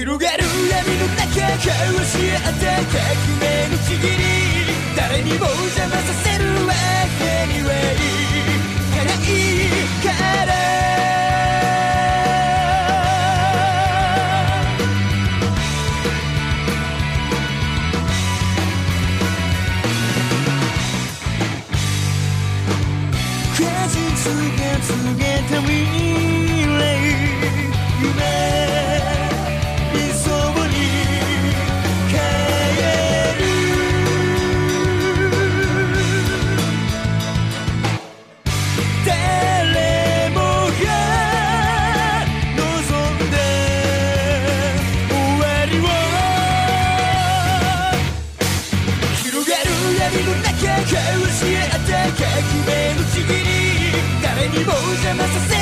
広がる闇の中交し合った革命のちぎり誰にも邪魔させるわけにはいかないから果実が告げた未来夢交し合った革命のちぎり誰にも邪魔させ